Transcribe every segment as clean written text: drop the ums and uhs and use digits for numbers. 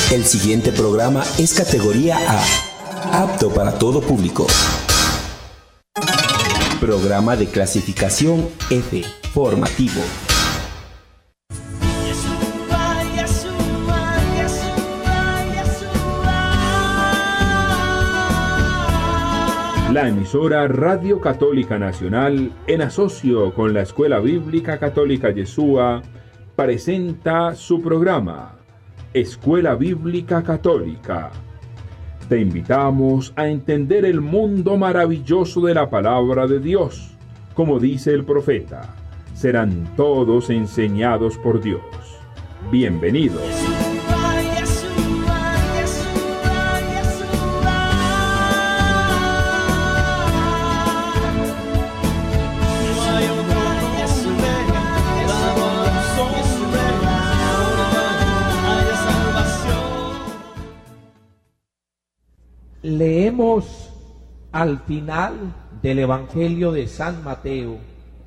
El siguiente programa es categoría A, apto para todo público. Programa de clasificación F, formativo. La emisora Radio Católica Nacional, en asocio con la Escuela Bíblica Católica Yeshua, presenta su programa, Escuela Bíblica Católica. Te invitamos a entender el mundo maravilloso de la palabra de Dios. Como dice el profeta, serán todos enseñados por Dios. Bienvenidos. Leemos al final del Evangelio de San Mateo,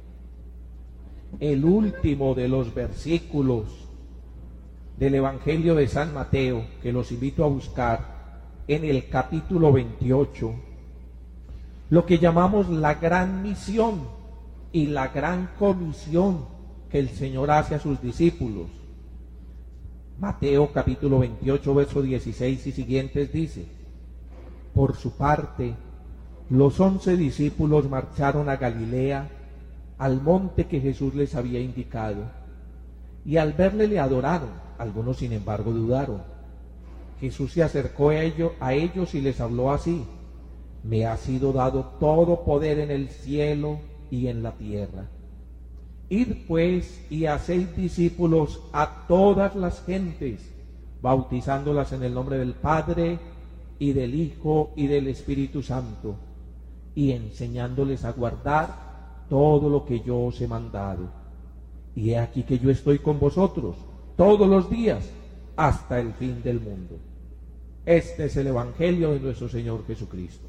el último de los versículos del Evangelio de San Mateo, que los invito a buscar en el capítulo 28, lo que llamamos la gran misión y la gran comisión que el Señor hace a sus discípulos. Mateo capítulo 28, verso 16 y siguientes dice: por su parte, los 11 discípulos marcharon a Galilea, al monte que Jesús les había indicado, y al verle le adoraron. Algunos, sin embargo, dudaron. Jesús se acercó a ellos y les habló así: me ha sido dado todo poder en el cielo y en la tierra. Id pues y haced discípulos a todas las gentes, bautizándolas en el nombre del Padre, y del Hijo, y del Espíritu Santo, y enseñándoles a guardar todo lo que yo os he mandado. Y he aquí que yo estoy con vosotros todos los días, hasta el fin del mundo. Este es el Evangelio de nuestro Señor Jesucristo.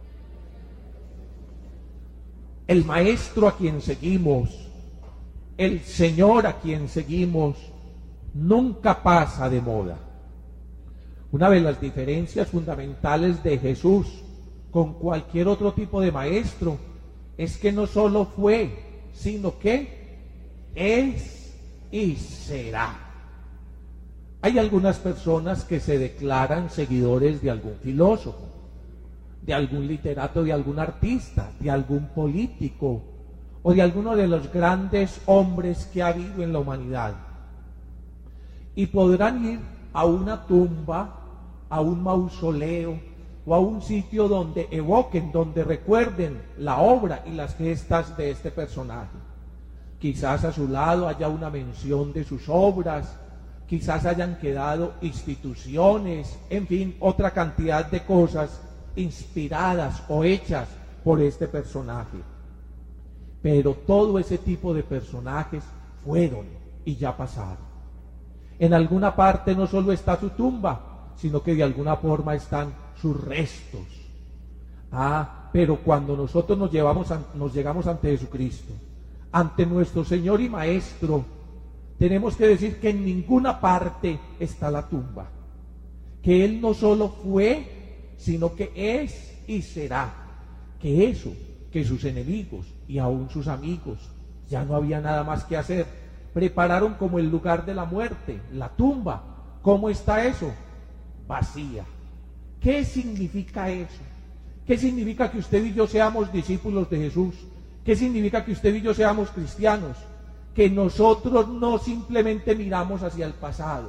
El Maestro a quien seguimos, el Señor a quien seguimos, nunca pasa de moda. Una de las diferencias fundamentales de Jesús con cualquier otro tipo de maestro es que no solo fue, sino que es y será. Hay algunas personas que se declaran seguidores de algún filósofo, de algún literato, de algún artista, de algún político o de alguno de los grandes hombres que ha habido en la humanidad. Y podrán ir a una tumba, a un mausoleo o a un sitio donde evoquen, donde recuerden la obra y las gestas de este personaje. Quizás a su lado haya una mención de sus obras, quizás hayan quedado instituciones, en fin, otra cantidad de cosas inspiradas o hechas por este personaje. Pero todo ese tipo de personajes fueron y ya pasaron. En alguna parte no solo está su tumba, sino que de alguna forma están sus restos. Pero cuando nosotros nos llegamos ante Jesucristo, ante nuestro Señor y Maestro, tenemos que decir que en ninguna parte está la tumba, que Él no solo fue, sino que es y será, que eso, que sus enemigos y aún sus amigos, ya no había nada más que hacer, prepararon como el lugar de la muerte, la tumba. ¿Cómo está eso? Vacía. ¿Qué significa eso? ¿Qué significa que usted y yo seamos discípulos de Jesús? ¿Qué significa que usted y yo seamos cristianos? Que nosotros no simplemente miramos hacia el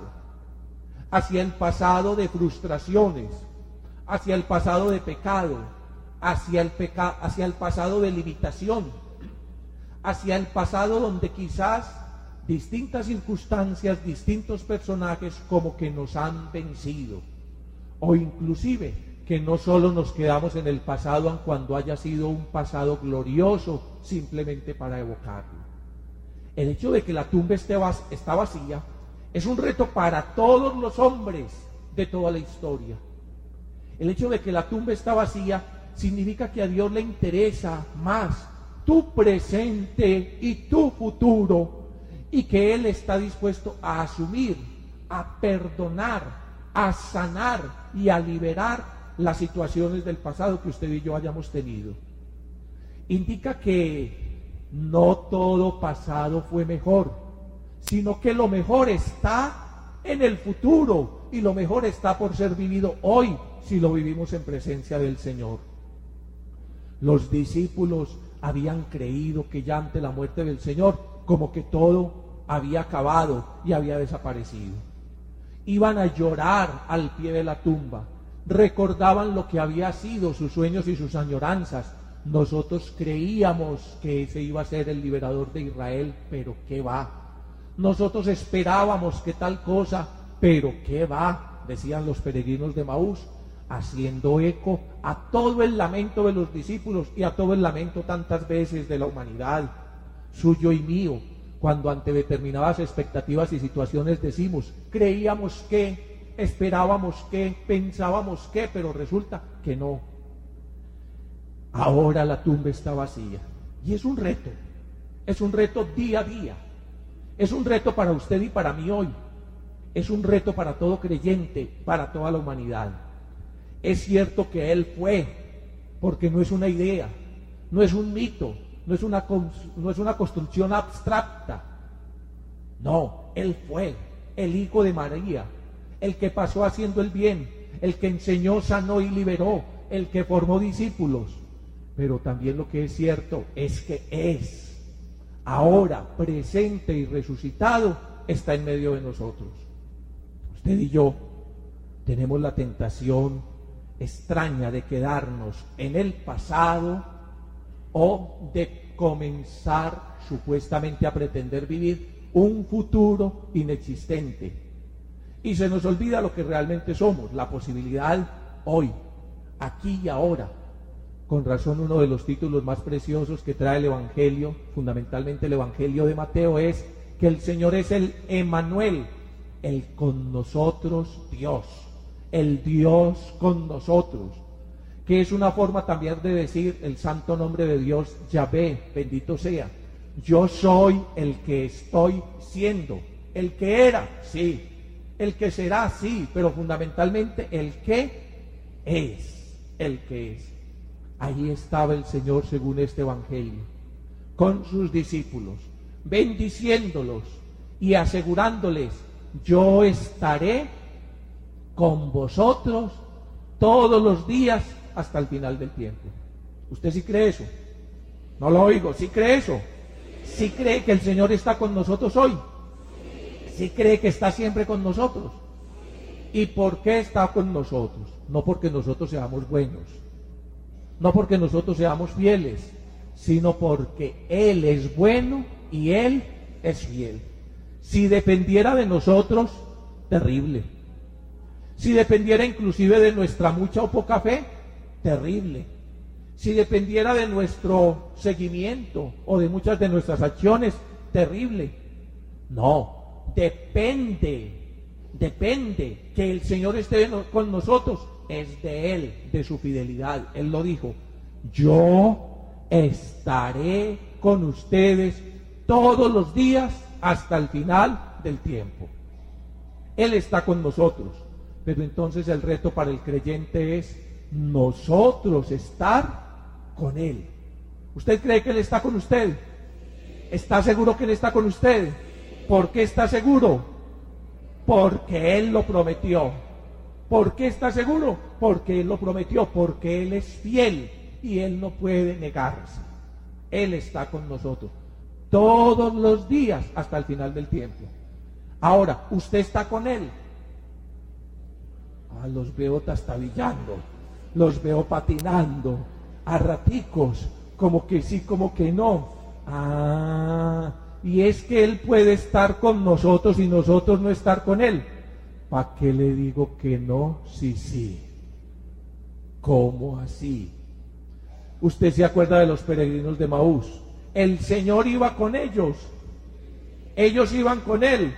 pasado de frustraciones, hacia el pasado de pecado, hacia el pasado de limitación, hacia el pasado donde quizás distintas circunstancias, distintos personajes como que nos han vencido, o inclusive que no solo nos quedamos en el pasado aun cuando haya sido un pasado glorioso simplemente para evocarlo. El hecho de que la tumba está vacía es un reto para todos los hombres de toda la historia. El hecho de que la tumba está vacía significa que a Dios le interesa más tu presente y tu futuro, y que Él está dispuesto a asumir, a perdonar, a sanar y a liberar las situaciones del pasado que usted y yo hayamos tenido. Indica que no todo pasado fue mejor, sino que lo mejor está en el futuro y lo mejor está por ser vivido hoy si lo vivimos en presencia del Señor. Los discípulos habían creído que ya ante la muerte del Señor como que todo había acabado y había desaparecido. Iban a llorar al pie de la tumba, recordaban lo que había sido sus sueños y sus añoranzas. Nosotros creíamos que ese iba a ser el liberador de Israel, pero qué va. Nosotros esperábamos que tal cosa, pero qué va, decían los peregrinos de Emaús, haciendo eco a todo el lamento de los discípulos y a todo el lamento tantas veces de la humanidad, suyo y mío, cuando ante determinadas expectativas y situaciones decimos, creíamos que, esperábamos que, pensábamos que, pero resulta que no. Ahora la tumba está vacía y es un reto día a día, es un reto para usted y para mí hoy, es un reto para todo creyente, para toda la humanidad. Es cierto que Él fue, porque no es una idea, no es un mito, no es una construcción abstracta. No, Él fue el Hijo de María, el que pasó haciendo el bien, el que enseñó, sanó y liberó, el que formó discípulos. Pero también lo que es cierto es que es, ahora presente y resucitado, está en medio de nosotros. Usted y yo tenemos la tentación extraña de quedarnos en el pasado o de comenzar supuestamente a pretender vivir un futuro inexistente. Y se nos olvida lo que realmente somos, la posibilidad hoy, aquí y ahora. Con razón, uno de los títulos más preciosos que trae el Evangelio, fundamentalmente el Evangelio de Mateo, es que el Señor es el Emmanuel, el con nosotros Dios, el Dios con nosotros, que es una forma también de decir el santo nombre de Dios, Yahvé, bendito sea. Yo soy el que estoy siendo, el que era, sí, el que será, sí, pero fundamentalmente el que es, el que es. Ahí estaba el Señor según este Evangelio, con sus discípulos, bendiciéndolos y asegurándoles, yo estaré con vosotros todos los días hasta el final del tiempo. ¿Usted sí cree eso? No lo oigo. ¿Sí cree eso? ¿Sí cree que el Señor está con nosotros hoy? ¿Sí cree que está siempre con nosotros? ¿Y por qué está con nosotros? No porque nosotros seamos buenos, no porque nosotros seamos fieles, sino porque Él es bueno y Él es fiel. Si dependiera de nosotros, terrible. Si dependiera inclusive de nuestra mucha o poca fe, terrible. Si dependiera de nuestro seguimiento o de muchas de nuestras acciones, terrible. No, depende que el Señor esté con nosotros, es de Él, de su fidelidad. Él lo dijo, yo estaré con ustedes todos los días hasta el final del tiempo. Él está con nosotros, pero entonces el reto para el creyente es nosotros estar con Él. ¿Usted cree que Él está con usted? ¿Está seguro que Él está con usted? ¿Por qué está seguro? Porque Él lo prometió. ¿Por qué está seguro? Porque Él lo prometió, porque Él es fiel y Él no puede negarse. Él está con nosotros todos los días hasta el final del tiempo. Ahora, ¿usted está con Él? Los veo trastabillando, los veo patinando, a raticos, como que sí, como que no. Y es que Él puede estar con nosotros y nosotros no estar con Él. ¿Para qué le digo que no? Sí. ¿Cómo así? Usted se acuerda de los peregrinos de Emaús. El Señor iba con ellos. Ellos iban con Él.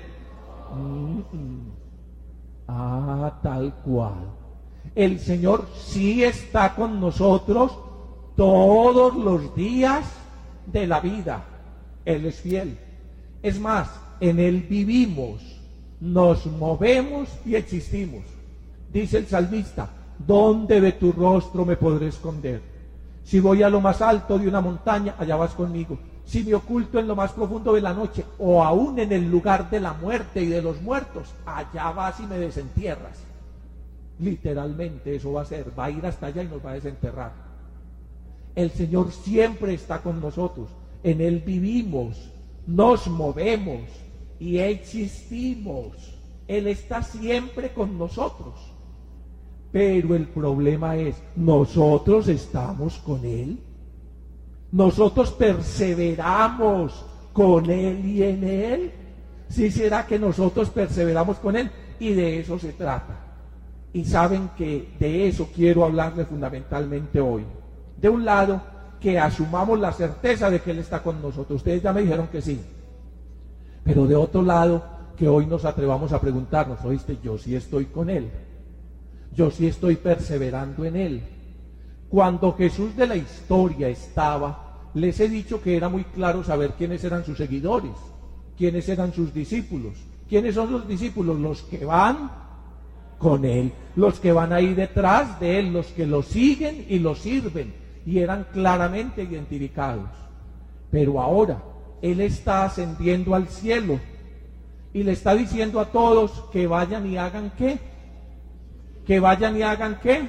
Tal cual. El Señor sí está con nosotros todos los días de la vida. Él es fiel. Es más, en Él vivimos, nos movemos y existimos. Dice el salmista, ¿dónde de tu rostro me podré esconder? Si voy a lo más alto de una montaña, allá vas conmigo. Si me oculto en lo más profundo de la noche, o aún en el lugar de la muerte y de los muertos, allá vas y me desentierras. Literalmente eso va a ser, va a ir hasta allá y nos va a desenterrar. El Señor siempre está con nosotros, en Él vivimos, nos movemos y existimos. Él está siempre con nosotros. Pero el problema es, ¿nosotros estamos con Él? ¿Nosotros perseveramos con Él y en Él? ¿Sí será que nosotros perseveramos con Él? Y de eso se trata. Y saben que de eso quiero hablarles fundamentalmente hoy. De un lado, que asumamos la certeza de que Él está con nosotros. Ustedes ya me dijeron que sí. Pero de otro lado, que hoy nos atrevamos a preguntarnos, ¿oíste? Yo sí estoy con Él. Yo sí estoy perseverando en Él. Cuando Jesús de la historia estaba, les he dicho que era muy claro saber quiénes eran sus seguidores, quiénes eran sus discípulos. ¿Quiénes son los discípulos? Los que van con Él, los que van ahí detrás de Él, los que lo siguen y lo sirven, y eran claramente identificados. Pero ahora Él está ascendiendo al cielo y le está diciendo a todos que vayan y hagan ¿qué? Que vayan y hagan ¿qué?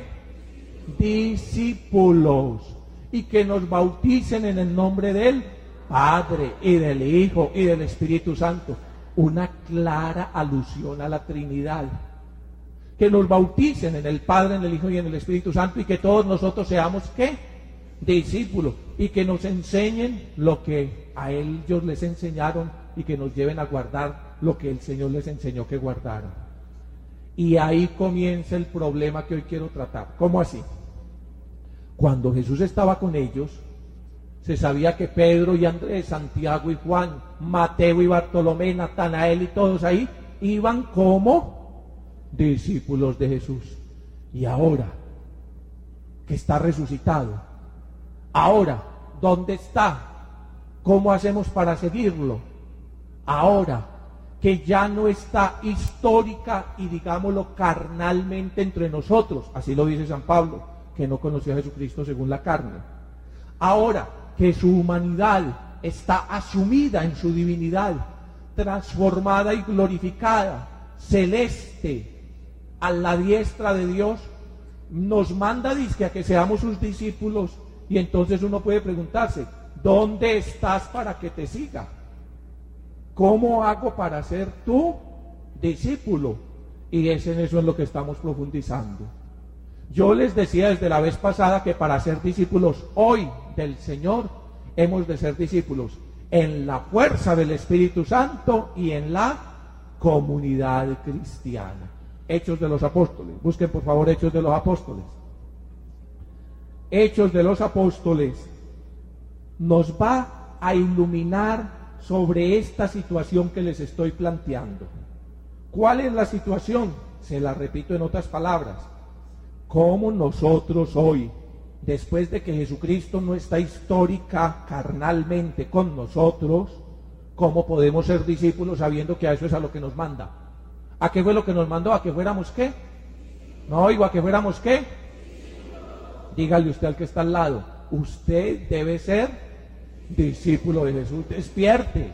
Discípulos, y que nos bauticen en el nombre del Padre y del Hijo y del Espíritu Santo. Una clara alusión a la Trinidad. Que nos bauticen en el Padre, en el Hijo y en el Espíritu Santo, y que todos nosotros seamos ¿qué? Discípulos, y que nos enseñen lo que a ellos les enseñaron, y que nos lleven a guardar lo que el Señor les enseñó que guardaran. Y ahí comienza el problema que hoy quiero tratar. ¿Cómo así? Cuando Jesús estaba con ellos, se sabía que Pedro y Andrés, Santiago y Juan, Mateo y Bartolomé, Natanael y todos ahí, iban como discípulos de Jesús. Y ahora, que está resucitado, ahora, ¿dónde está? ¿Cómo hacemos para seguirlo? Ahora, que ya no está histórica y digámoslo carnalmente entre nosotros, así lo dice San Pablo, que no conoció a Jesucristo según la carne. Ahora que su humanidad está asumida en su divinidad, transformada y glorificada, celeste, a la diestra de Dios, nos manda dizque a que seamos sus discípulos, y entonces uno puede preguntarse, ¿dónde estás para que te siga? ¿Cómo hago para ser tu discípulo? Y es en eso en lo que estamos profundizando. Yo les decía desde la vez pasada que para ser discípulos hoy del Señor, hemos de ser discípulos en la fuerza del Espíritu Santo y en la comunidad cristiana. Hechos de los Apóstoles. Busquen por favor Hechos de los Apóstoles. Hechos de los Apóstoles nos va a iluminar sobre esta situación que les estoy planteando. ¿Cuál es la situación? Se la repito en otras palabras. ¿Cómo nosotros hoy, después de que Jesucristo no está histórica carnalmente con nosotros, cómo podemos ser discípulos sabiendo que a eso es a lo que nos manda? ¿A qué fue lo que nos mandó? ¿A que fuéramos qué? No oigo, ¿a que fuéramos qué? Dígale usted al que está al lado, usted debe ser discípulo de Jesús. Despierte.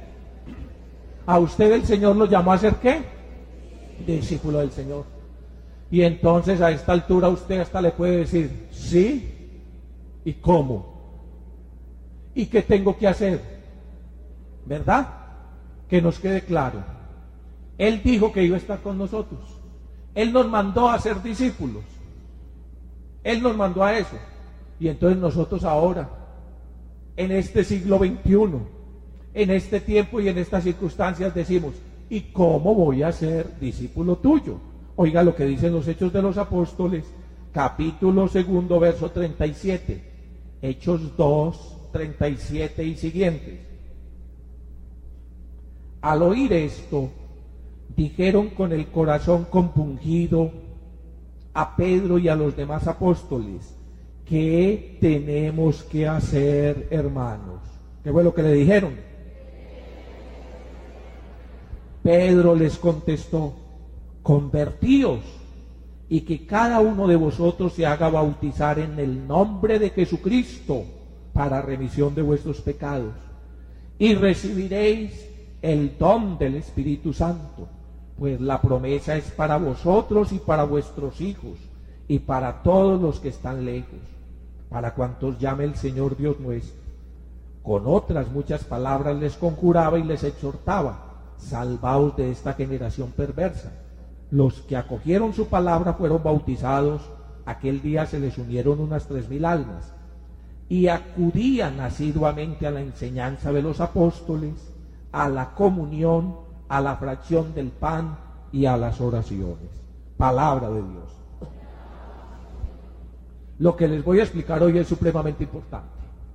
A usted el Señor lo llamó a ser ¿qué? Discípulo del Señor. Y entonces a esta altura usted hasta le puede decir ¿sí? ¿Y cómo? ¿Y qué tengo que hacer? ¿Verdad? Que nos quede claro. Él dijo que iba a estar con nosotros. Él nos mandó a ser discípulos. Él nos mandó a eso. Y entonces nosotros ahora, en este siglo XXI, en este tiempo y en estas circunstancias, decimos, ¿y cómo voy a ser discípulo tuyo? Oiga lo que dicen los Hechos de los Apóstoles, capítulo 2, verso 37. Hechos 2, 37 y siguientes. Al oír esto, dijeron con el corazón compungido a Pedro y a los demás apóstoles, ¿qué tenemos que hacer, hermanos? ¿Qué fue lo que le dijeron? Pedro les contestó, convertíos y que cada uno de vosotros se haga bautizar en el nombre de Jesucristo para remisión de vuestros pecados, y recibiréis el don del Espíritu Santo, pues la promesa es para vosotros y para vuestros hijos, y para todos los que están lejos, para cuantos llame el Señor Dios nuestro. Con otras muchas palabras les conjuraba y les exhortaba: salvaos de esta generación perversa. Los que acogieron su palabra fueron bautizados. Aquel día se les unieron unas 3,000 almas, y acudían asiduamente a la enseñanza de los apóstoles, a la comunión, a la fracción del pan y a las oraciones. Palabra de Dios. Lo que les voy a explicar hoy es supremamente importante.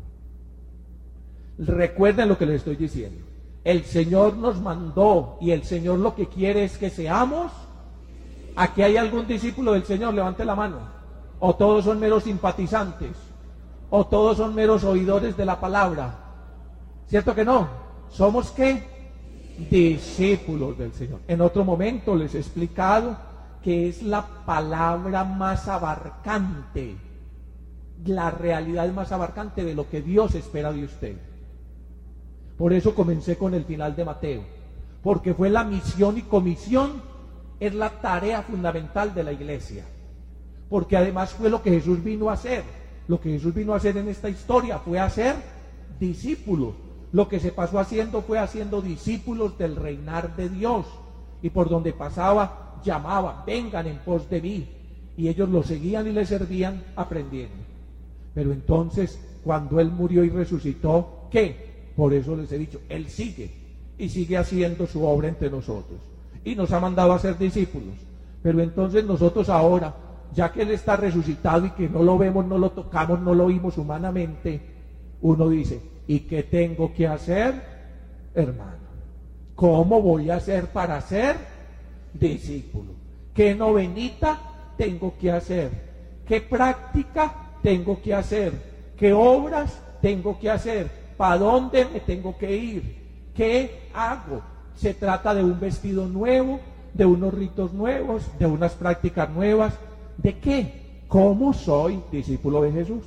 Recuerden lo que les estoy diciendo. El Señor nos mandó, y el Señor lo que quiere es que seamos. ¿Aquí hay algún discípulo del Señor? Levante la mano. ¿O todos son meros simpatizantes? ¿O todos son meros oidores de la palabra? ¿Cierto que no? ¿Somos qué? Discípulos del Señor. En otro momento les he explicado que es la palabra más abarcante, la realidad más abarcante de lo que Dios espera de usted. Por eso comencé con el final de Mateo, porque fue la misión y comisión, es la tarea fundamental de la iglesia, porque además fue lo que Jesús vino a hacer. Lo que Jesús vino a hacer en esta historia fue hacer discípulos. Lo que se pasó haciendo fue haciendo discípulos del reinar de Dios, y por donde pasaba llamaba: vengan en pos de mí, y ellos lo seguían y le servían aprendiendo. Pero entonces, cuando Él murió y resucitó, ¿qué? Por eso les he dicho, Él sigue, y sigue haciendo su obra entre nosotros, y nos ha mandado a ser discípulos. Pero entonces nosotros ahora, ya que Él está resucitado y que no lo vemos, no lo tocamos, no lo oímos humanamente, uno dice: ¿y qué tengo que hacer, hermano? ¿Cómo voy a hacer para ser discípulo? ¿Qué novenita tengo que hacer? ¿Qué práctica tengo que hacer? ¿Qué obras tengo que hacer? ¿Para dónde me tengo que ir? ¿Qué hago? Se trata de un vestido nuevo, de unos ritos nuevos, de unas prácticas nuevas. ¿De qué? ¿Cómo soy discípulo de Jesús?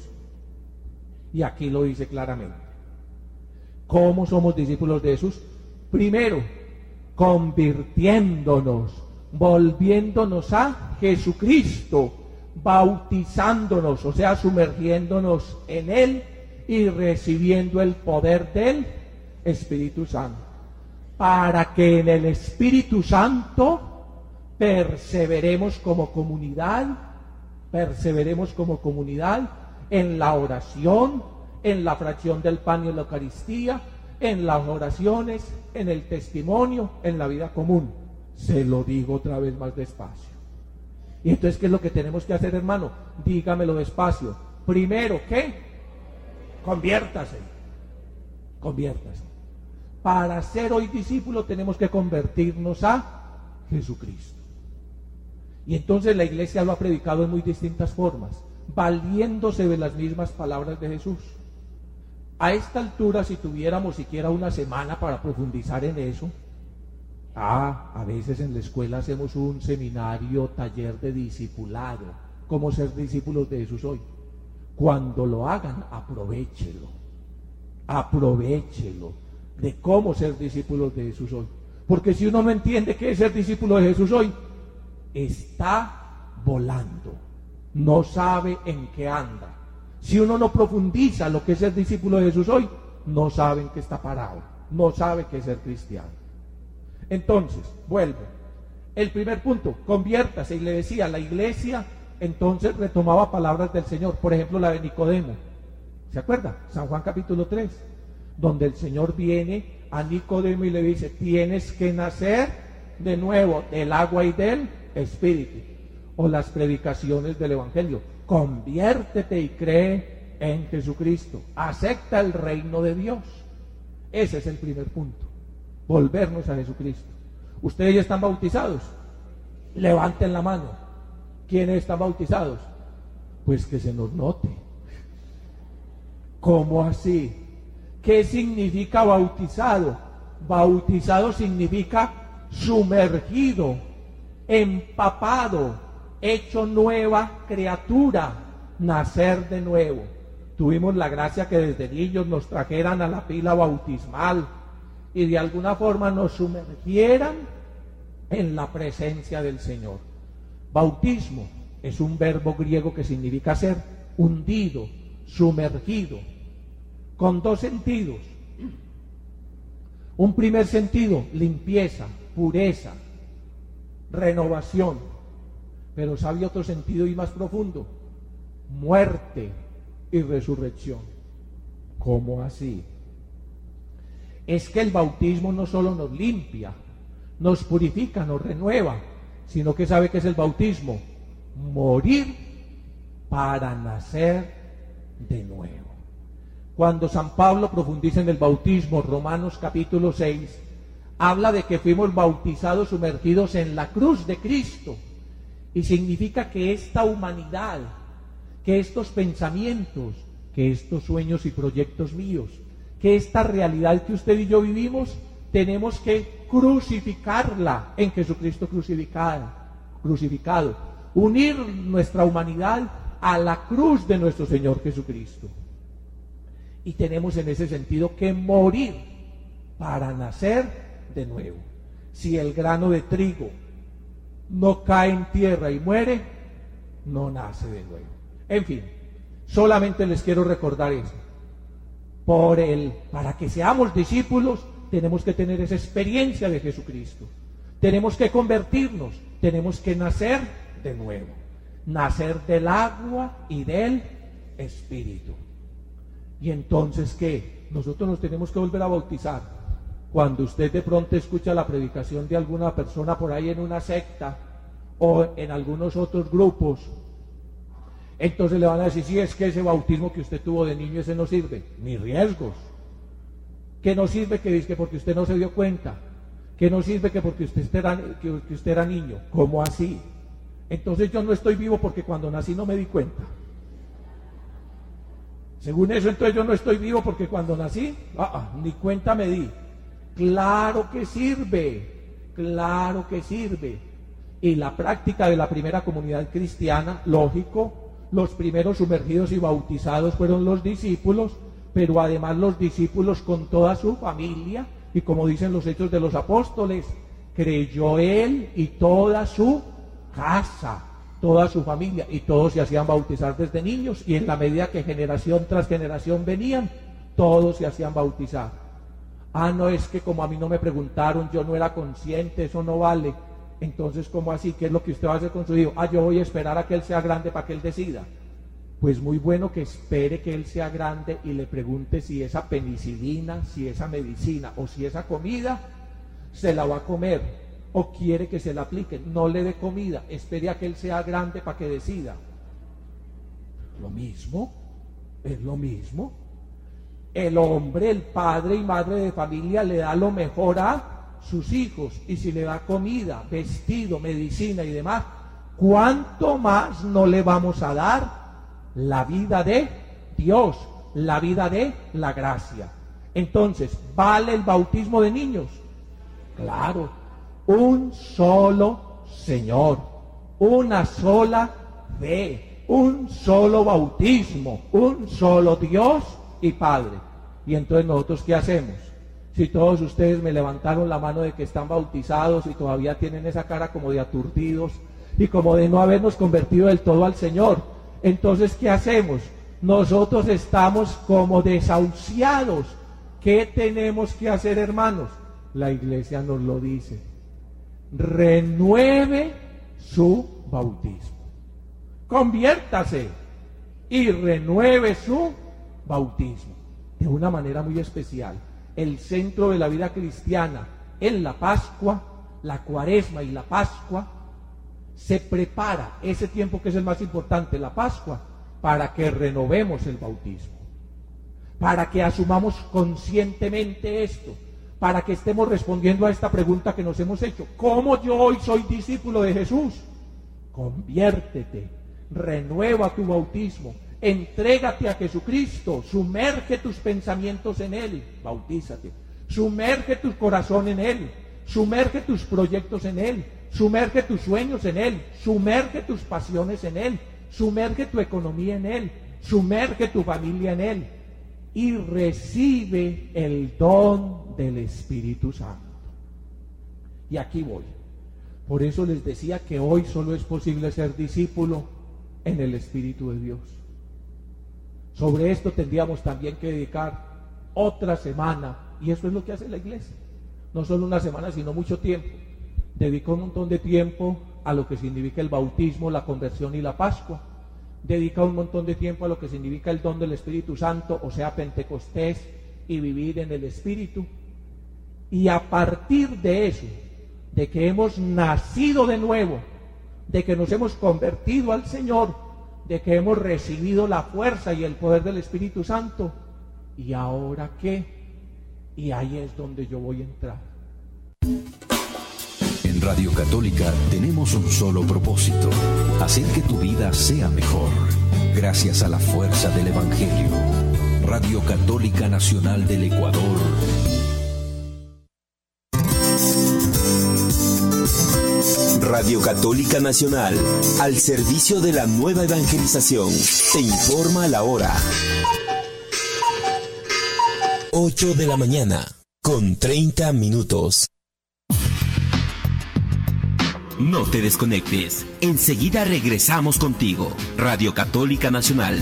Y aquí lo dice claramente. ¿Cómo somos discípulos de Jesús? Primero, convirtiéndonos, volviéndonos a Jesucristo, bautizándonos, o sea, sumergiéndonos en Él y recibiendo el poder del Espíritu Santo, para que en el Espíritu Santo perseveremos como comunidad en la oración, en la fracción del pan y en la Eucaristía, en las oraciones, en el testimonio, en la vida común. Se lo digo otra vez más despacio. Y entonces, ¿qué es lo que tenemos que hacer, hermano? Dígamelo despacio. Primero, ¿qué? Conviértase. Para ser hoy discípulo tenemos que convertirnos a Jesucristo. Y entonces la iglesia lo ha predicado en muy distintas formas, valiéndose de las mismas palabras de Jesús. A esta altura, si tuviéramos siquiera una semana para profundizar en eso, a veces en la escuela hacemos un seminario, taller de discipulado, cómo ser discípulos de Jesús hoy. Cuando lo hagan, aprovéchelo de cómo ser discípulos de Jesús hoy. Porque si uno no entiende qué es ser discípulo de Jesús hoy, está volando, no sabe en qué anda. Si uno no profundiza lo que es ser discípulo de Jesús hoy, no sabe en qué está parado, no sabe qué es ser cristiano. Entonces, vuelvo. El primer punto, conviértase. Y le decía, la iglesia entonces retomaba palabras del Señor, por ejemplo la de Nicodemo. ¿Se acuerda? San Juan capítulo 3, donde el Señor viene a Nicodemo y le dice: tienes que nacer de nuevo del agua y del Espíritu. O las predicaciones del Evangelio: conviértete y cree en Jesucristo, acepta el reino de Dios. Ese es el primer punto, volvernos a Jesucristo. ¿Ustedes ya están bautizados? Levanten la mano. ¿Quiénes están bautizados? Pues que se nos note. ¿Cómo así? ¿Qué significa bautizado? Bautizado significa sumergido, empapado, hecho nueva criatura, nacer de nuevo. Tuvimos la gracia que desde niños nos trajeran a la pila bautismal y de alguna forma nos sumergieran en la presencia del Señor. Bautismo es un verbo griego que significa ser hundido, sumergido, con dos sentidos. Un primer sentido, limpieza, pureza, renovación. Pero sabe otro sentido y más profundo, muerte y resurrección. ¿Cómo así? Es que el bautismo no solo nos limpia, nos purifica, nos renueva, sino que ¿sabe qué es el bautismo? Morir para nacer de nuevo. Cuando San Pablo profundiza en el bautismo, Romanos capítulo 6, habla de que fuimos bautizados, sumergidos en la cruz de Cristo, y significa que esta humanidad, que estos pensamientos, que estos sueños y proyectos míos, que esta realidad que usted y yo vivimos, tenemos que crucificarla en Jesucristo crucificado, unir nuestra humanidad a la cruz de nuestro Señor Jesucristo. Y tenemos en ese sentido que morir para nacer de nuevo. Si el grano de trigo no cae en tierra y muere, no nace de nuevo. En fin, solamente les quiero recordar eso. Para que seamos discípulos, tenemos que tener esa experiencia de Jesucristo. Tenemos que convertirnos, tenemos que nacer de nuevo. Nacer del agua y del Espíritu. Y entonces, ¿qué? Nosotros nos tenemos que volver a bautizar. Cuando usted de pronto escucha la predicación de alguna persona por ahí en una secta o en algunos otros grupos, entonces le van a decir, sí, es que ese bautismo que usted tuvo de niño, ese no sirve, ni riesgos. Que no sirve que dice que porque usted no se dio cuenta, que no sirve que porque usted era niño. ¿Cómo así? Entonces yo no estoy vivo porque cuando nací no me di cuenta. Según eso, entonces yo no estoy vivo porque cuando nací, ni cuenta me di. Claro que sirve, claro que sirve. Y la práctica de la primera comunidad cristiana, lógico, los primeros sumergidos y bautizados fueron los discípulos, pero además los discípulos con toda su familia, y como dicen los Hechos de los Apóstoles, creyó él y toda su casa, toda su familia, y todos se hacían bautizar desde niños, y en la medida que generación tras generación venían, todos se hacían bautizar. No es que como a mí no me preguntaron, yo no era consciente, eso no vale. Entonces, ¿cómo así? ¿Qué es lo que usted va a hacer con su hijo? Yo voy a esperar a que él sea grande para que él decida. Pues muy bueno que espere que él sea grande y le pregunte si esa penicilina, si esa medicina o si esa comida se la va a comer o quiere que se la aplique. No le dé comida, espere a que él sea grande para que decida. Lo mismo, es lo mismo. El hombre, el padre y madre de familia le da lo mejor a sus hijos, y si le da comida, vestido, medicina y demás, ¿cuánto más no le vamos a dar la vida de Dios, la vida de la gracia? Entonces, ¿vale el bautismo de niños? Claro, un solo Señor, una sola fe, un solo bautismo, un solo Dios y Padre. Y entonces, ¿nosotros qué hacemos? Si todos ustedes me levantaron la mano de que están bautizados y todavía tienen esa cara como de aturdidos y como de no habernos convertido del todo al Señor, entonces ¿qué hacemos? Nosotros estamos como desahuciados. ¿Qué tenemos que hacer, hermanos? La iglesia nos lo dice. Renueve su bautismo. Conviértase y renueve su bautismo. De una manera muy especial. El centro de la vida cristiana en la Pascua, la Cuaresma y la Pascua, se prepara ese tiempo que es el más importante, la Pascua, para que renovemos el bautismo, para que asumamos conscientemente esto, para que estemos respondiendo a esta pregunta que nos hemos hecho: ¿cómo yo hoy soy discípulo de Jesús? Conviértete, renueva tu bautismo, entrégate a Jesucristo, sumerge tus pensamientos en Él, bautízate, sumerge tu corazón en Él, sumerge tus proyectos en Él, sumerge tus sueños en Él, sumerge tus pasiones en Él, sumerge tu economía en Él, sumerge tu familia en Él y recibe el don del Espíritu Santo. Y aquí voy. Por eso les decía que hoy solo es posible ser discípulo en el Espíritu de Dios. Sobre esto tendríamos también que dedicar otra semana, y eso es lo que hace la iglesia. No solo una semana, sino mucho tiempo. Dedica un montón de tiempo a lo que significa el bautismo, la conversión y la Pascua. Dedica un montón de tiempo a lo que significa el don del Espíritu Santo, o sea, Pentecostés y vivir en el Espíritu. Y a partir de eso, de que hemos nacido de nuevo, de que nos hemos convertido al Señor, de que hemos recibido la fuerza y el poder del Espíritu Santo, ¿y ahora qué? Y ahí es donde yo voy a entrar. En Radio Católica tenemos un solo propósito: hacer que tu vida sea mejor, gracias a la fuerza del Evangelio. Radio Católica Nacional del Ecuador. Radio Católica Nacional, al servicio de la nueva evangelización, te informa la hora. 8 de la mañana, con 30 minutos. No te desconectes, enseguida regresamos contigo. Radio Católica Nacional.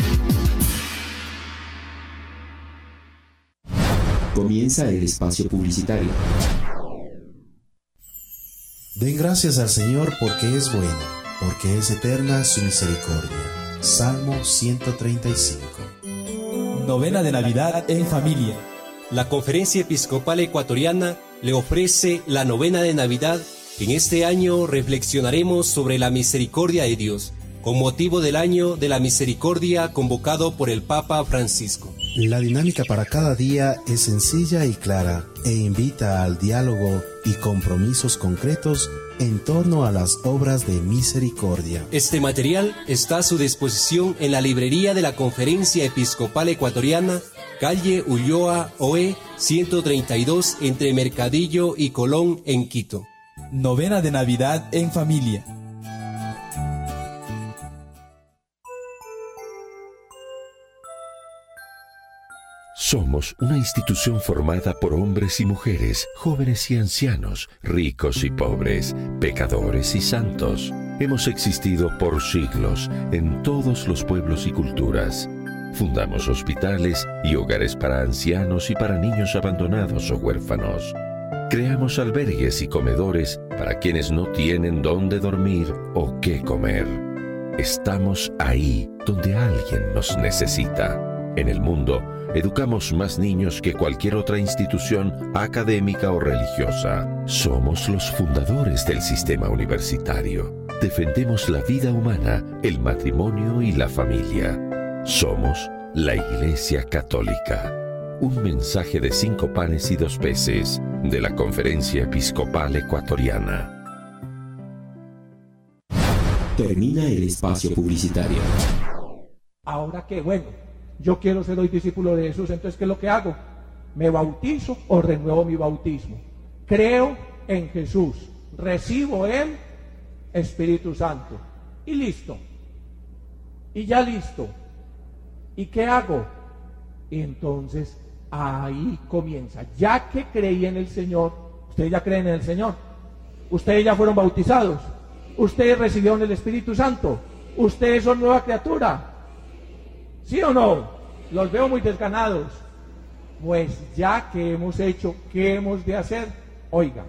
Comienza el espacio publicitario. Den gracias al Señor porque es bueno, porque es eterna su misericordia. Salmo 135. Novena de Navidad en familia. La Conferencia Episcopal Ecuatoriana le ofrece la novena de Navidad. En este año reflexionaremos sobre la misericordia de Dios, con motivo del Año de la Misericordia convocado por el Papa Francisco. La dinámica para cada día es sencilla y clara e invita al diálogo y compromisos concretos en torno a las obras de misericordia. Este material está a su disposición en la librería de la Conferencia Episcopal Ecuatoriana, calle Ulloa Oe 132, entre Mercadillo y Colón, en Quito. Novena de Navidad en familia. Somos una institución formada por hombres y mujeres, jóvenes y ancianos, ricos y pobres, pecadores y santos. Hemos existido por siglos en todos los pueblos y culturas. Fundamos hospitales y hogares para ancianos y para niños abandonados o huérfanos. Creamos albergues y comedores para quienes no tienen dónde dormir o qué comer. Estamos ahí donde alguien nos necesita. En el mundo, educamos más niños que cualquier otra institución académica o religiosa. Somos los fundadores del sistema universitario. Defendemos la vida humana, el matrimonio y la familia. Somos la Iglesia Católica. Un mensaje de 5 panes y 2 peces de la Conferencia Episcopal Ecuatoriana. Termina el espacio publicitario. Ahora qué, bueno, yo quiero ser hoy discípulo de Jesús, entonces ¿qué es lo que hago? ¿Me bautizo o renuevo mi bautismo? Creo en Jesús, recibo el Espíritu Santo y listo. Y ya listo. ¿Y qué hago? Y entonces ahí comienza. Ya que creí en el Señor, ustedes ya creen en el Señor, ustedes ya fueron bautizados, ustedes recibieron el Espíritu Santo, ustedes son nueva criatura. ¿Sí o no? Los veo muy desganados. Pues ya que hemos hecho, ¿qué hemos de hacer? Oigan,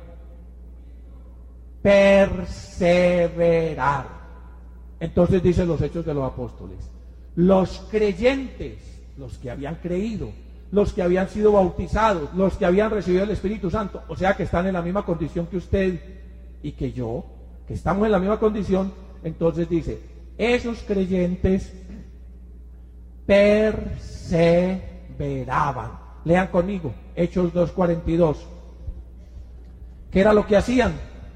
perseverar. Entonces dicen los Hechos de los Apóstoles, los creyentes, los que habían creído, los que habían sido bautizados, los que habían recibido el Espíritu Santo, o sea que están en la misma condición que usted y que yo, que estamos en la misma condición, entonces dice, esos creyentes perseveraban. Lean conmigo, Hechos 2:42. ¿Qué era lo que hacían?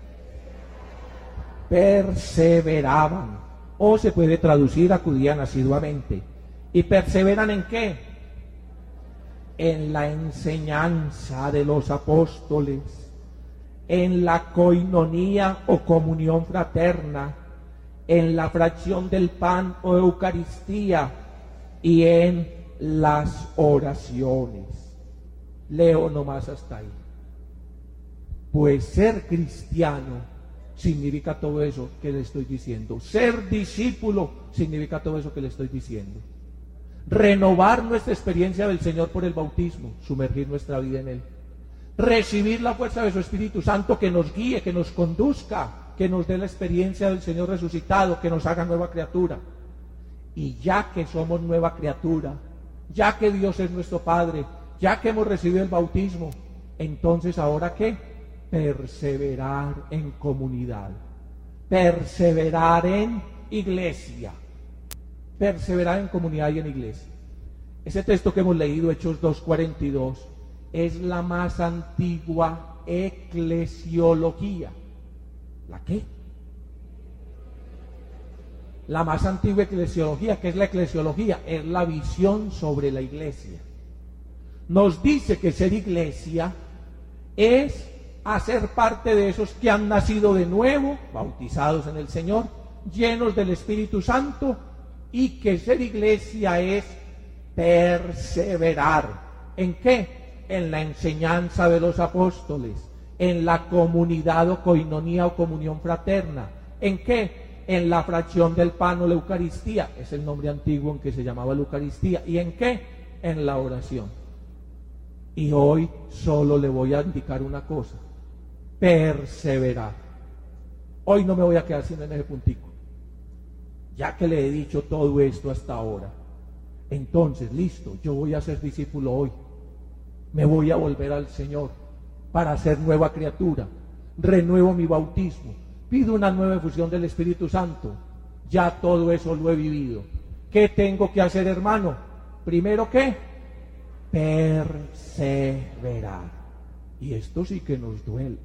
Perseveraban. O se puede traducir, acudían asiduamente. ¿Y perseveran en qué? En la enseñanza de los apóstoles, en la coinonía o comunión fraterna, en la fracción del pan o Eucaristía y en las oraciones. Leo nomás hasta ahí. Pues ser cristiano significa todo eso que le estoy diciendo. Ser discípulo significa todo eso que le estoy diciendo. Renovar nuestra experiencia del Señor por el bautismo, sumergir nuestra vida en Él. Recibir la fuerza de su Espíritu Santo que nos guíe, que nos conduzca, que nos dé la experiencia del Señor resucitado, que nos haga nueva criatura. Y ya que somos nueva criatura, ya que Dios es nuestro Padre, ya que hemos recibido el bautismo, entonces ¿ahora qué? Perseverar en comunidad, perseverar en iglesia, perseverar en comunidad y en iglesia. Ese texto que hemos leído, Hechos 2:42, es la más antigua eclesiología. ¿La qué? La más antigua eclesiología. ¿Qué es la eclesiología? Es la visión sobre la iglesia. Nos dice que ser iglesia es hacer parte de esos que han nacido de nuevo, bautizados en el Señor, llenos del Espíritu Santo, y que ser iglesia es perseverar. ¿En qué? En la enseñanza de los apóstoles, en la comunidad o coinonía o comunión fraterna. ¿En qué? En la fracción del pan o la Eucaristía, es el nombre antiguo en que se llamaba la Eucaristía. ¿Y en qué? En la oración. Y hoy solo le voy a indicar una cosa: perseverar. Hoy no me voy a quedar sin ese puntico, ya que le he dicho todo esto hasta ahora. Entonces, listo, yo voy a ser discípulo hoy. Me voy a volver al Señor para ser nueva criatura. Renuevo mi bautismo. Pido una nueva efusión del Espíritu Santo. Ya todo eso lo he vivido. ¿Qué tengo que hacer, hermano? Primero, ¿qué? Perseverar. Y esto sí que nos duele.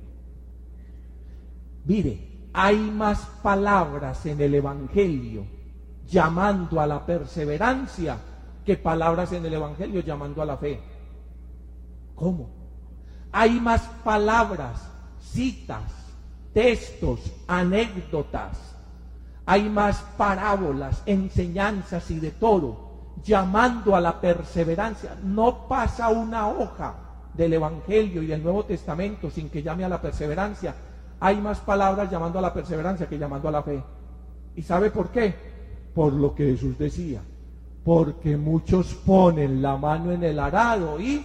Mire, hay más palabras en el Evangelio llamando a la perseverancia que palabras en el Evangelio llamando a la fe. ¿Cómo? Hay más palabras, citas, textos, anécdotas, hay más parábolas, enseñanzas y de todo, llamando a la perseverancia. No pasa una hoja del Evangelio y del Nuevo Testamento sin que llame a la perseverancia. Hay más palabras llamando a la perseverancia que llamando a la fe. ¿Y sabe por qué? Por lo que Jesús decía: porque muchos ponen la mano en el arado y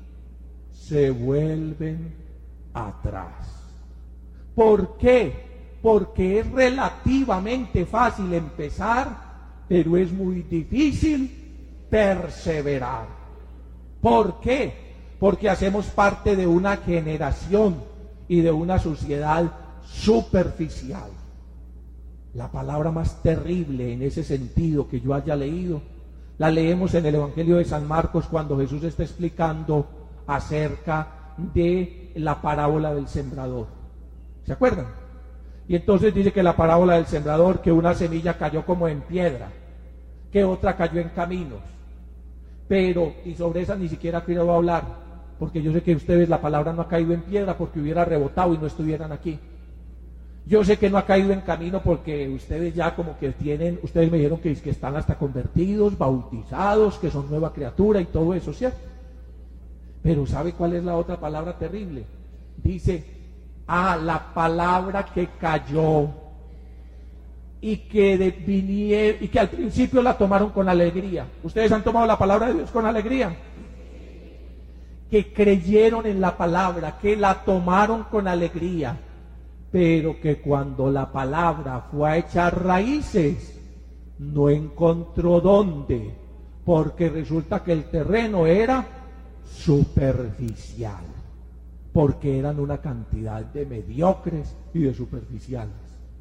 se vuelven atrás. ¿Por qué? Porque es relativamente fácil empezar, pero es muy difícil perseverar. ¿Por qué? Porque hacemos parte de una generación y de una sociedad superficial. La palabra más terrible en ese sentido que yo haya leído, la leemos en el Evangelio de San Marcos cuando Jesús está explicando acerca de la parábola del sembrador. ¿Se acuerdan? Y entonces dice que la parábola del sembrador, que una semilla cayó como en piedra, que otra cayó en caminos, pero, y sobre esa ni siquiera quiero hablar, porque yo sé que ustedes la palabra no ha caído en piedra porque hubiera rebotado y no estuvieran aquí. Yo sé que no ha caído en camino porque ustedes ya como que tienen, ustedes me dijeron que están hasta convertidos, bautizados, que son nueva criatura y todo eso, ¿cierto? Pero ¿sabe cuál es la otra palabra terrible? Dice, la palabra que cayó y que al principio la tomaron con alegría. ¿Ustedes han tomado la palabra de Dios con alegría? Que creyeron en la palabra, que la tomaron con alegría, pero que cuando la palabra fue a echar raíces, no encontró dónde, porque resulta que el terreno era superficial, porque eran una cantidad de mediocres y de superficiales.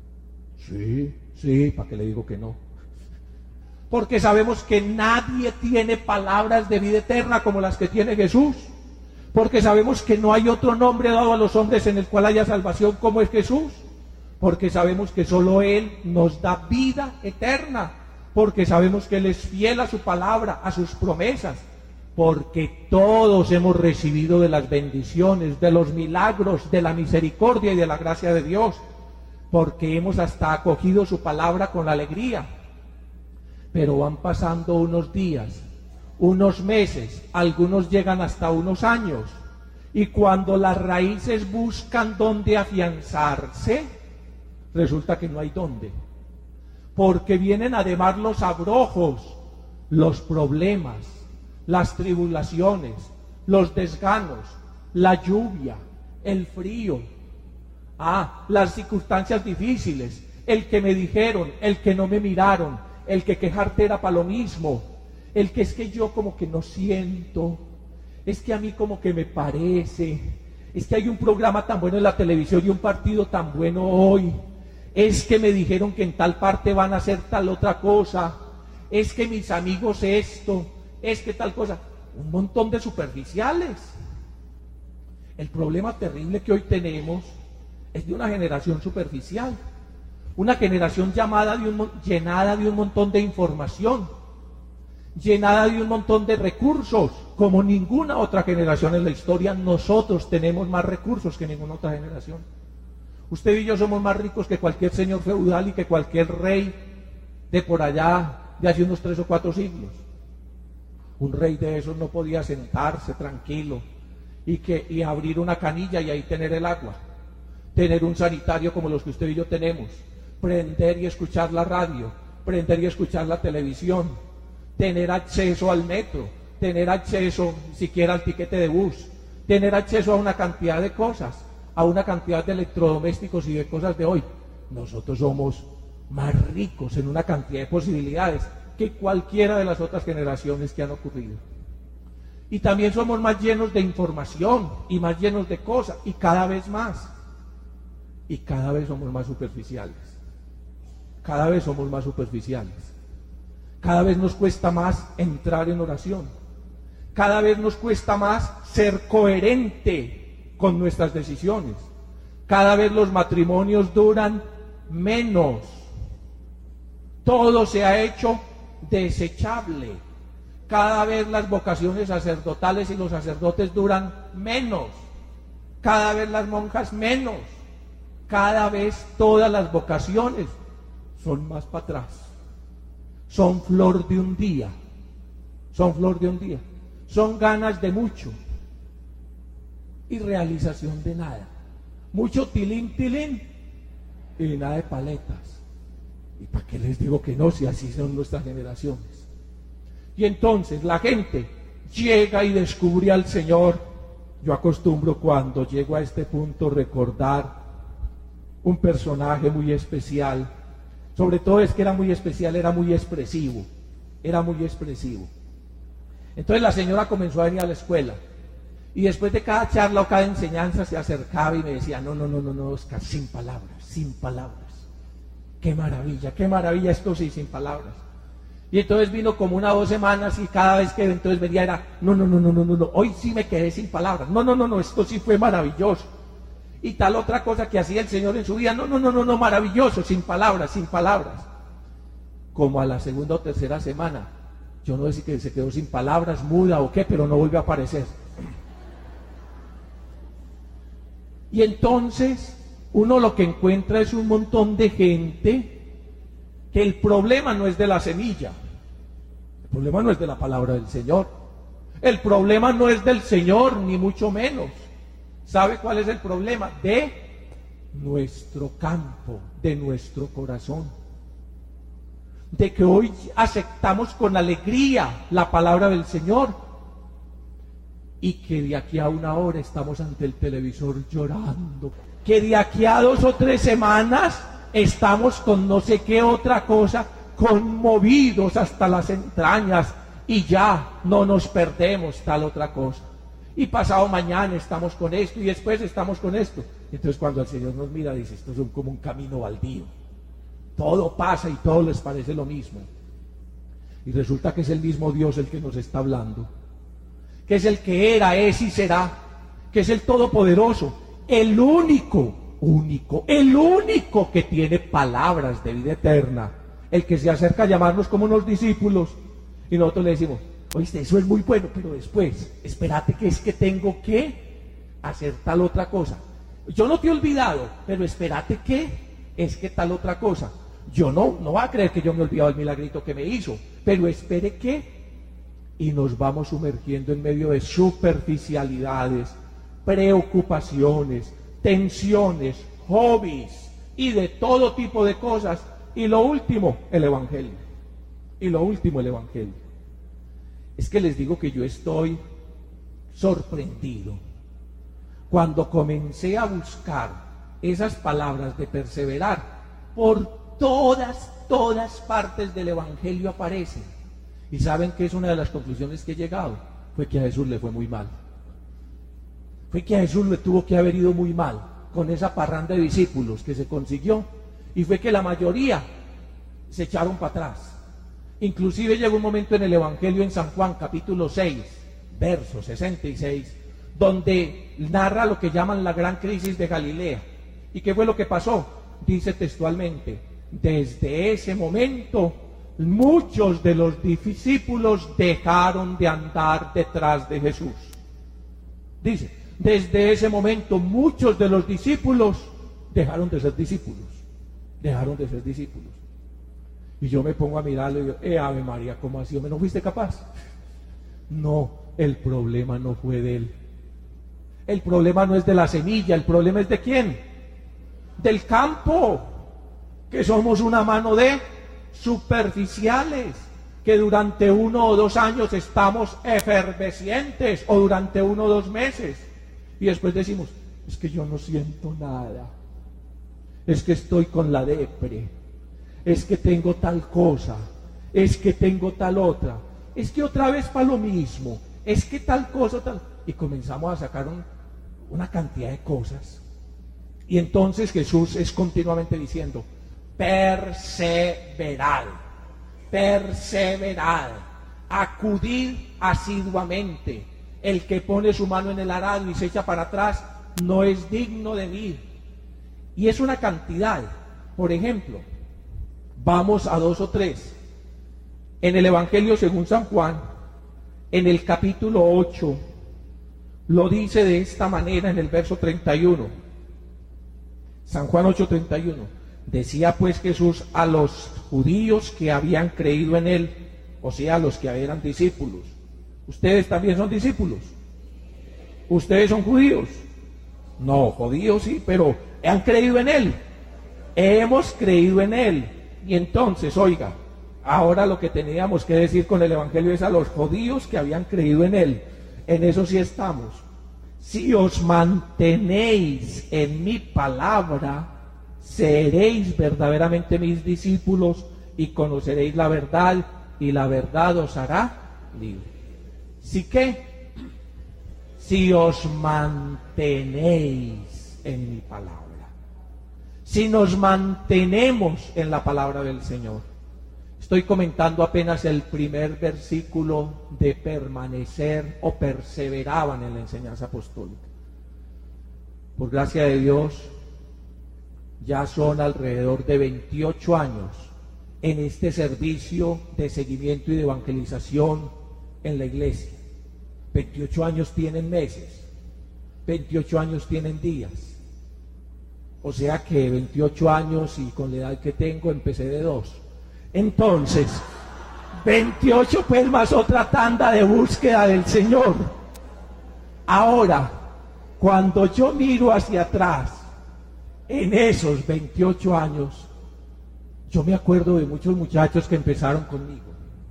Sí, ¿para qué le digo que no? Porque sabemos que nadie tiene palabras de vida eterna como las que tiene Jesús, porque sabemos que no hay otro nombre dado a los hombres en el cual haya salvación como es Jesús, porque sabemos que solo Él nos da vida eterna, porque sabemos que Él es fiel a su palabra, a sus promesas, porque todos hemos recibido de las bendiciones, de los milagros, de la misericordia y de la gracia de Dios, porque hemos hasta acogido su palabra con alegría. Pero van pasando unos días, unos meses, algunos llegan hasta unos años, y cuando las raíces buscan dónde afianzarse, resulta que no hay dónde, porque vienen además los abrojos, los problemas, las tribulaciones, los desganos, la lluvia, el frío, las circunstancias difíciles, el que me dijeron, el que no me miraron, el que quejarte era para lo mismo, el que es que yo como que no siento, es que a mí como que me parece, es que hay un programa tan bueno en la televisión y un partido tan bueno hoy, es que me dijeron que en tal parte van a hacer tal otra cosa, es que mis amigos esto, es que tal cosa, un montón de superficiales. El problema terrible que hoy tenemos es de una generación superficial, una generación llenada de un montón de información, llenada de un montón de recursos, como ninguna otra generación en la historia. Nosotros tenemos más recursos que ninguna otra generación. Usted y yo somos más ricos que cualquier señor feudal y que cualquier rey de por allá, de hace unos 3 o 4 siglos. Un rey de esos no podía sentarse tranquilo y abrir una canilla y ahí tener el agua, tener un sanitario como los que usted y yo tenemos, prender y escuchar la radio, prender y escuchar la televisión, tener acceso al metro, tener acceso siquiera al tiquete de bus, tener acceso a una cantidad de cosas, a una cantidad de electrodomésticos y de cosas de hoy. Nosotros somos más ricos en una cantidad de posibilidades que cualquiera de las otras generaciones que han ocurrido. Y también somos más llenos de información y más llenos de cosas, y cada vez más. Y cada vez somos más superficiales. Cada vez somos más superficiales. Cada vez nos cuesta más entrar en oración. Cada vez nos cuesta más ser coherente con nuestras decisiones. Cada vez los matrimonios duran menos. Todo se ha hecho desechable. Cada vez las vocaciones sacerdotales y los sacerdotes duran menos. Cada vez las monjas menos. Cada vez todas las vocaciones son más para atrás. Son flor de un día. Son flor de un día. Son ganas de mucho y realización de nada. Mucho tilín, tilín y nada de paletas. ¿Y para qué les digo que no, si así son nuestras generaciones? Y entonces la gente llega y descubre al Señor. Yo acostumbro cuando llego a este punto recordar un personaje muy especial. Sobre todo es que era muy especial, era muy expresivo. Era muy expresivo. Entonces la señora comenzó a venir a la escuela. Y después de cada charla o cada enseñanza se acercaba y me decía, no, Oscar, sin palabras, sin palabras. Qué maravilla esto sí, sin palabras. Y entonces vino como 1 o 2 semanas y cada vez que entonces venía era, no, hoy sí me quedé sin palabras. No, esto sí fue maravilloso. Y tal otra cosa que hacía el Señor en su vida, no, maravilloso, sin palabras. Como a la 2ª o 3ª semana, yo no sé si que se quedó sin palabras, muda o qué, pero no volvió a aparecer. Y entonces uno lo que encuentra es un montón de gente que el problema no es de la semilla, el problema no es de la palabra del Señor, el problema no es del Señor, ni mucho menos. ¿Sabe cuál es el problema? De nuestro campo, de nuestro corazón. De que hoy aceptamos con alegría la palabra del Señor y que de aquí a 1 hora estamos ante el televisor llorando. Que de aquí a 2 o 3 semanas estamos con no sé qué otra cosa, conmovidos hasta las entrañas y ya no nos perdemos tal otra cosa. Y pasado mañana estamos con esto y después estamos con esto. Entonces cuando el Señor nos mira dice, esto es como un camino baldío. Todo pasa y todo les parece lo mismo. Y resulta que es el mismo Dios el que nos está hablando. Que es el que era, es y será. Que es el Todopoderoso. El único que tiene palabras de vida eterna. El que se acerca a llamarnos como unos discípulos. Y nosotros le decimos, Oíste, eso es muy bueno, pero después, espérate que es que tengo que hacer tal otra cosa. Yo no te he olvidado, pero espérate que es que tal otra cosa. Yo no va a creer que yo me he olvidado el milagrito que me hizo, pero espere que, y nos vamos sumergiendo en medio de superficialidades, preocupaciones, tensiones, hobbies y de todo tipo de cosas. Y lo último, el Evangelio. Es que les digo que yo estoy sorprendido. Cuando comencé a buscar esas palabras de perseverar, por todas partes del Evangelio aparecen. Y saben que es una de las conclusiones que he llegado, fue que a Jesús le fue muy mal. Fue que a Jesús le tuvo que haber ido muy mal con esa parranda de discípulos que se consiguió. Y fue que la mayoría se echaron para atrás. Inclusive llegó un momento en el Evangelio en San Juan, capítulo 6, verso 66, donde narra lo que llaman la gran crisis de Galilea. ¿Y qué fue lo que pasó? Dice textualmente, desde ese momento muchos de los discípulos dejaron de andar detrás de Jesús. Dice, desde ese momento muchos de los discípulos dejaron de ser discípulos. Y yo me pongo a mirarlo y digo, Ave María, ¿cómo así? ¿No fuiste capaz? No, el problema no fue de él. El problema no es de la semilla, el problema es de ¿quién? Del campo, que somos una mano de superficiales, que durante 1 o 2 años estamos efervescientes, o durante 1 o 2 meses, y después decimos, es que yo no siento nada, es que estoy con la depre, es que tengo tal cosa, es que tengo tal otra, es que otra vez para lo mismo, es que tal cosa, tal, y comenzamos a sacar una cantidad de cosas. Y entonces Jesús es continuamente diciendo, perseverad, acudid asiduamente. El que pone su mano en el arado y se echa para atrás no es digno de mí. Y es una cantidad. Por ejemplo, vamos a 2 o 3. En el Evangelio según San Juan, en el capítulo 8, lo dice de esta manera en el verso 31. San Juan 8:31. Decía pues Jesús a los judíos que habían creído en él, o sea, a los que eran discípulos. ¿Ustedes también son discípulos? ¿Ustedes son judíos? No, judíos sí, pero ¿han creído en él? Hemos creído en él. Y entonces, oiga, ahora lo que teníamos que decir con el Evangelio es a los judíos que habían creído en él. En eso sí estamos. Si os mantenéis en mi palabra, seréis verdaderamente mis discípulos y conoceréis la verdad, y la verdad os hará libre. ¿Sí qué? Si os mantenéis en mi palabra. Si nos mantenemos en la palabra del Señor. Estoy comentando apenas el primer versículo de permanecer o perseveraban en la enseñanza apostólica. Por gracia de Dios, ya son alrededor de 28 años en este servicio de seguimiento y de evangelización en la iglesia. 28 años tienen meses, 28 años tienen días. O sea que 28 años y con la edad que tengo empecé de 2. Entonces, 28 pues más otra tanda de búsqueda del Señor. Ahora, cuando yo miro hacia atrás, en esos 28 años, yo me acuerdo de muchos muchachos que empezaron conmigo.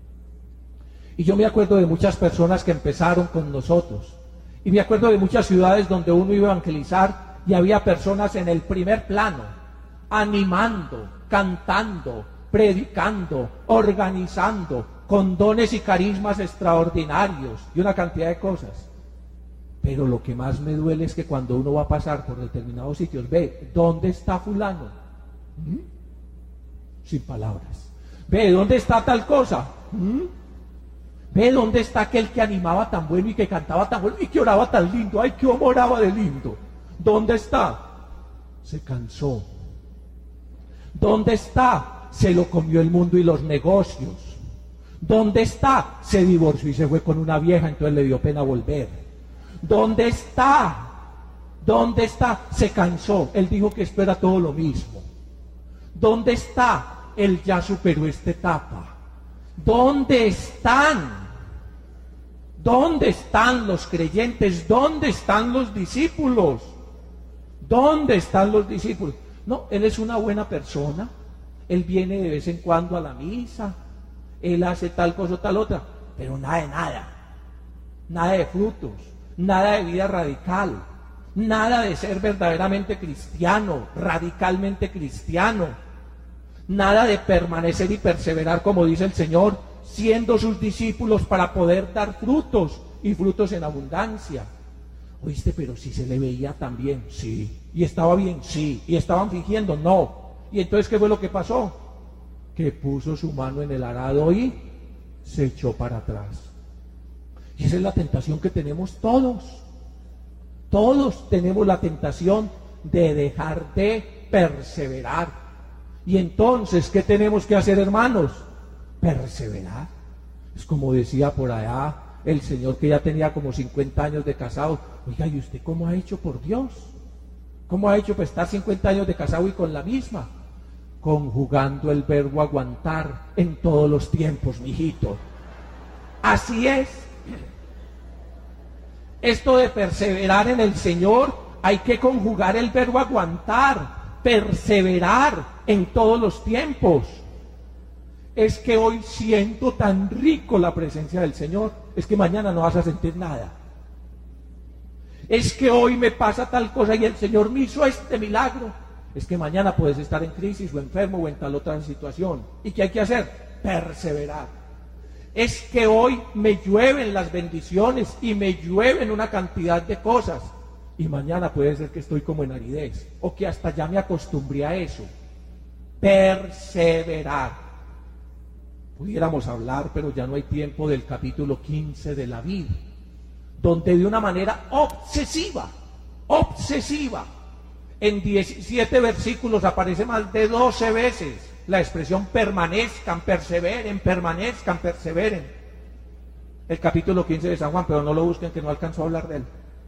Y yo me acuerdo de muchas personas que empezaron con nosotros. Y me acuerdo de muchas ciudades donde uno iba a evangelizar y había personas en el primer plano, animando, cantando, predicando, organizando, con dones y carismas extraordinarios y una cantidad de cosas. Pero lo que más me duele es que cuando uno va a pasar por determinados sitios, ve, ¿dónde está fulano? Sin palabras. Ve, ¿dónde está tal cosa? Ve, ¿dónde está aquel que animaba tan bueno y que cantaba tan bueno y que oraba tan lindo? ¡Ay, qué oraba de lindo! ¿Dónde está? Se cansó. ¿Dónde está? Se lo comió el mundo y los negocios. ¿Dónde está? Se divorció y se fue con una vieja, entonces le dio pena volver. ¿Dónde está? ¿Dónde está? Se cansó. Él dijo que esto era todo lo mismo. ¿Dónde está? Él ya superó esta etapa. ¿Dónde están? ¿Dónde están los creyentes? ¿Dónde están los discípulos? ¿Dónde están los discípulos? No, él es una buena persona. Él viene de vez en cuando a la misa. Él hace tal cosa o tal otra. Pero nada de nada. Nada de frutos. Nada de vida radical. Nada de ser verdaderamente cristiano, radicalmente cristiano. Nada de permanecer y perseverar, como dice el Señor, siendo sus discípulos para poder dar frutos y frutos en abundancia. Oíste, pero si se le veía tan bien, sí. Y estaba bien, sí. Y estaban fingiendo, no. Y entonces, ¿qué fue lo que pasó? Que puso su mano en el arado y se echó para atrás. Y esa es la tentación que tenemos todos. Todos tenemos la tentación de dejar de perseverar. Y entonces, ¿qué tenemos que hacer, hermanos? Perseverar. Es como decía por allá el señor que ya tenía como 50 años de casado. Oiga, ¿y usted cómo ha hecho, por Dios? ¿Cómo ha hecho para estar 50 años de casado y con la misma? Conjugando el verbo aguantar en todos los tiempos, mijito. Así es. Esto de perseverar en el Señor, hay que conjugar el verbo aguantar, perseverar en todos los tiempos. Es que hoy siento tan rico la presencia del Señor, es que mañana no vas a sentir nada. Es que hoy me pasa tal cosa y el Señor me hizo este milagro, es que mañana puedes estar en crisis o enfermo o en tal otra situación. ¿Y qué hay que hacer? Perseverar. Es que hoy me llueven las bendiciones y me llueven una cantidad de cosas y mañana puede ser que estoy como en aridez o que hasta ya me acostumbré a eso. Perseverar. Pudiéramos hablar, pero ya no hay tiempo, del capítulo 15 de la vid, donde de una manera obsesiva, en 17 versículos aparece más de 12 veces la expresión permanezcan, perseveren, permanezcan, perseveren. El capítulo 15 de San Juan, pero no lo busquen que no alcanzó a hablar de él.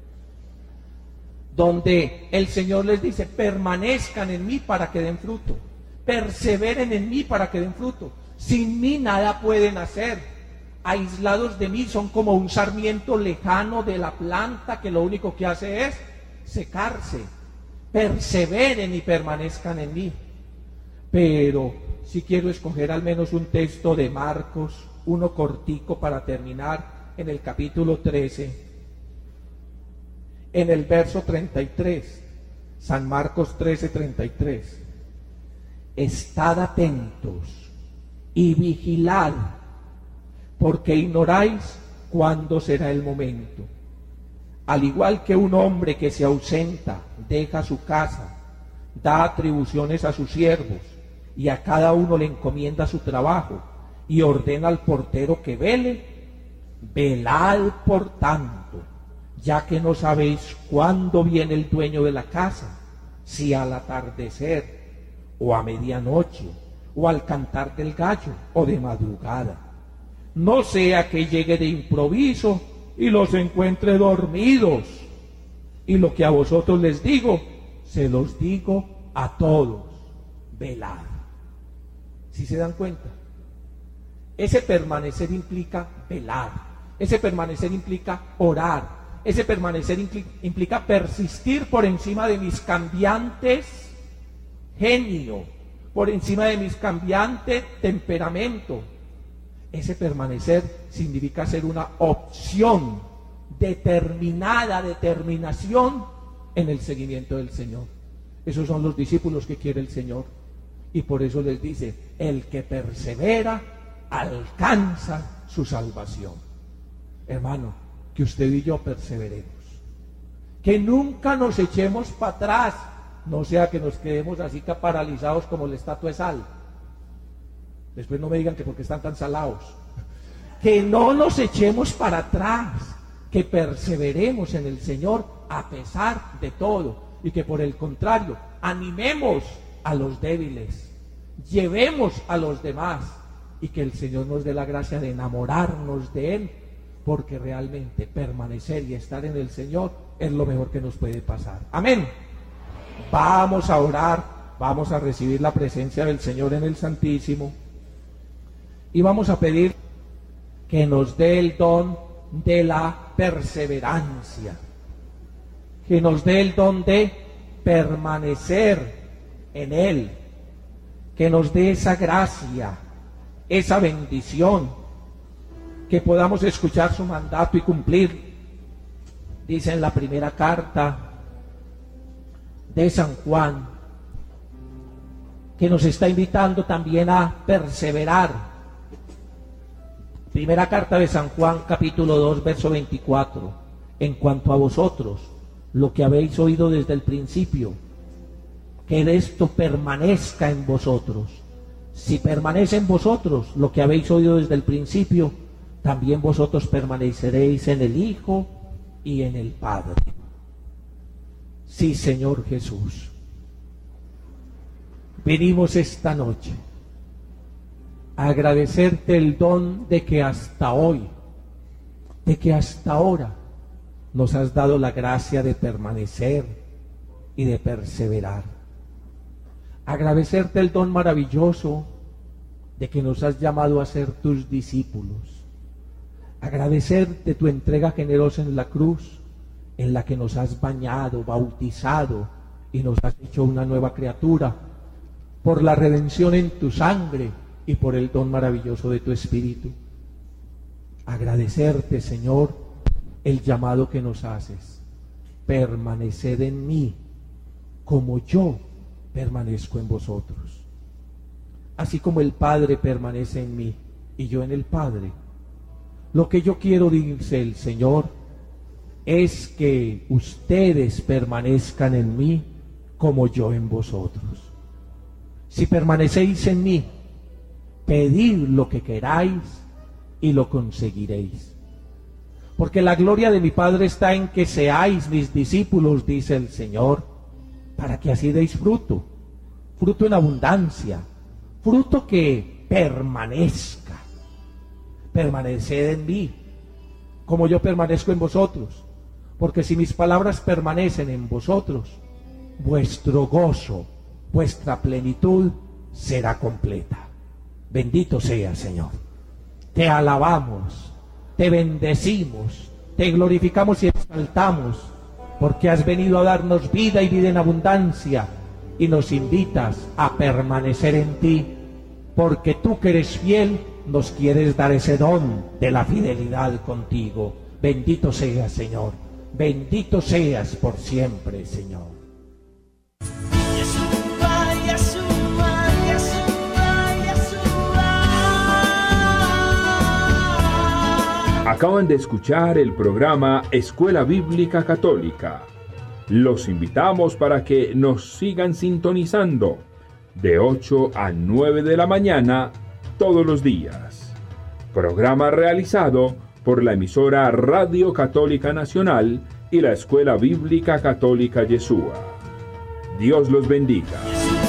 Donde el Señor les dice, permanezcan en mí para que den fruto. Perseveren en mí para que den fruto. Sin mí nada pueden hacer. Aislados de mí son como un sarmiento lejano de la planta que lo único que hace es secarse. Perseveren y permanezcan en mí. Pero si quiero escoger al menos un texto de Marcos, uno cortico para terminar, en el capítulo 13, en el verso 33, San Marcos 13, 33. Estad atentos y vigilad, porque ignoráis cuándo será el momento. Al igual que un hombre que se ausenta, deja su casa, da atribuciones a sus siervos, y a cada uno le encomienda su trabajo, y ordena al portero que vele, velad por tanto, ya que no sabéis cuándo viene el dueño de la casa, si al atardecer, o a medianoche, o al cantar del gallo, o de madrugada. No sea que llegue de improviso y los encuentre dormidos. Y lo que a vosotros les digo, se los digo a todos, velad. ¿Sí se dan cuenta? Ese permanecer implica velar, ese permanecer implica orar, ese permanecer implica persistir por encima de mis cambiantes genio, por encima de mis cambiantes temperamento. Ese permanecer significa ser una opción determinada, determinación en el seguimiento del Señor. Esos son los discípulos que quiere el Señor. Y por eso les dice, el que persevera alcanza su salvación. Hermano, que usted y yo perseveremos. Que nunca nos echemos para atrás, no sea que nos quedemos así paralizados como la estatua de sal. Después no me digan que porque están tan salados. Que no nos echemos para atrás, que perseveremos en el Señor a pesar de todo. Y que por el contrario, animemos a los débiles, llevemos a los demás, y que el Señor nos dé la gracia de enamorarnos de Él, porque realmente permanecer y estar en el Señor es lo mejor que nos puede pasar. Amén. Vamos a orar, vamos a recibir la presencia del Señor en el Santísimo y vamos a pedir que nos dé el don de la perseverancia, que nos dé el don de permanecer en Él, que nos dé esa gracia, esa bendición, que podamos escuchar su mandato y cumplir. Dice en la primera carta de San Juan, que nos está invitando también a perseverar. Primera carta de San Juan, capítulo 2, verso 24. En cuanto a vosotros, lo que habéis oído desde el principio, que esto permanezca en vosotros. Si permanece en vosotros lo que habéis oído desde el principio, también vosotros permaneceréis en el Hijo y en el Padre. Sí, Señor Jesús. Venimos esta noche a agradecerte el don de que hasta hoy, de que hasta ahora nos has dado la gracia de permanecer y de perseverar. Agradecerte el don maravilloso de que nos has llamado a ser tus discípulos. Agradecerte tu entrega generosa en la cruz, en la que nos has bañado, bautizado y nos has hecho una nueva criatura, por la redención en tu sangre y por el don maravilloso de tu Espíritu. Agradecerte, Señor, el llamado que nos haces. Permaneced en mí, como yo permanezco en vosotros. Así como el Padre permanece en mí y yo en el Padre. Lo que yo quiero, dice el Señor, es que ustedes permanezcan en mí como yo en vosotros. Si permanecéis en mí, pedid lo que queráis y lo conseguiréis. Porque la gloria de mi Padre está en que seáis mis discípulos, dice el Señor, para que así deis fruto, fruto en abundancia, fruto que permanezca. Permaneced en mí, como yo permanezco en vosotros, porque si mis palabras permanecen en vosotros, vuestro gozo, vuestra plenitud será completa. Bendito sea, Señor. Te alabamos, te bendecimos, te glorificamos y exaltamos, porque has venido a darnos vida y vida en abundancia, y nos invitas a permanecer en ti, porque tú que eres fiel, nos quieres dar ese don de la fidelidad contigo. Bendito seas, Señor. Bendito seas por siempre, Señor. Acaban de escuchar el programa Escuela Bíblica Católica. Los invitamos para que nos sigan sintonizando de 8 a 9 de la mañana todos los días. Programa realizado por la emisora Radio Católica Nacional y la Escuela Bíblica Católica Yeshua. Dios los bendiga.